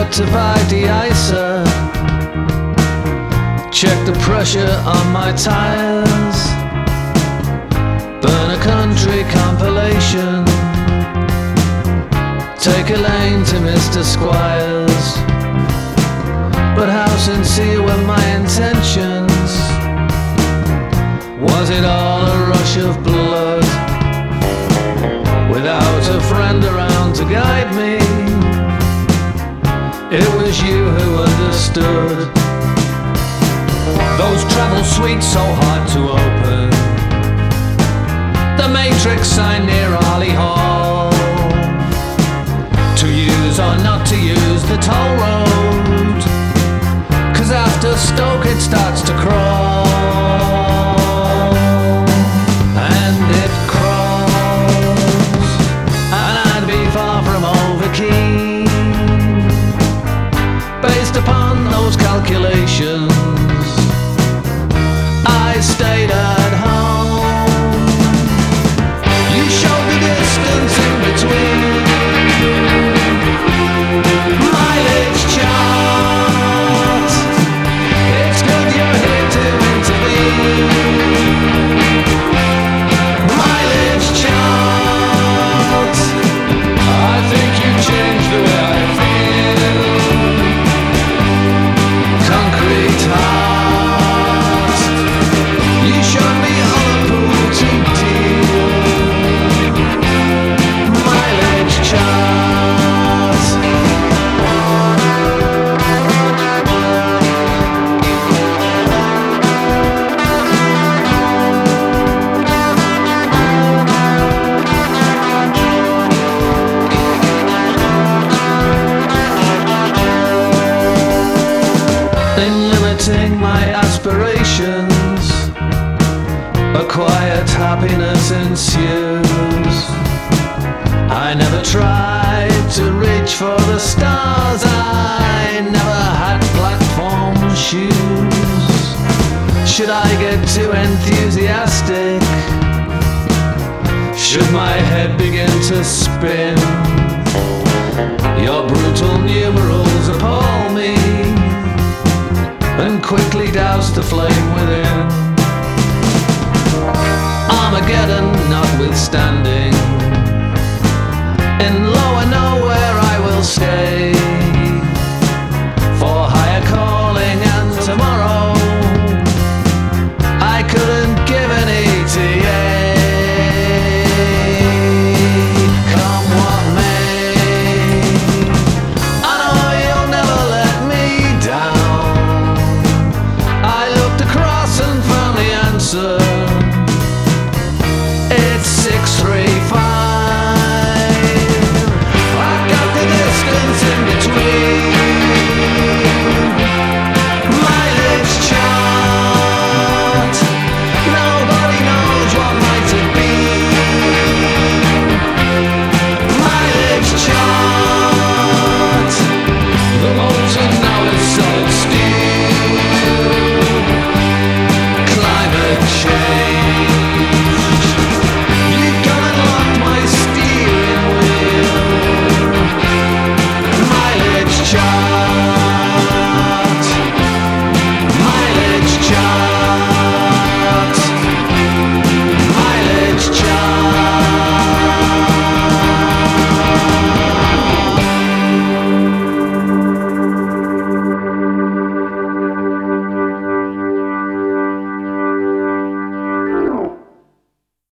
had to buy de-icer, check the pressure on my tires, burn a country compilation, take a lane to Mr. Squires. But how sincere were my intentions? Was it all a rush of blood, without a friend around to guide me? It was you who understood. Those travel suites so hard to open, the Matrix sign near Harley Hall, to use or not to use the toll road, 'cause after Stoke it starts to crawl. And it crawls, and I'd be far from overkeen, based upon those calculations. I stayed at home. You showed the distance in between. Mileage chart, it's good you're here to intervene. Mileage chart, I think you changed the way I feel. Concrete heart, you showed me all the pool to deal. Mileage chart. In limiting my aspirations, a quiet happiness ensues. I never tried to reach for the stars, I never had platform shoes. Should I get too enthusiastic? Should my head begin to spin? Your brutal numerals appall me, and quickly douse the flame within. Armageddon notwithstanding, in lower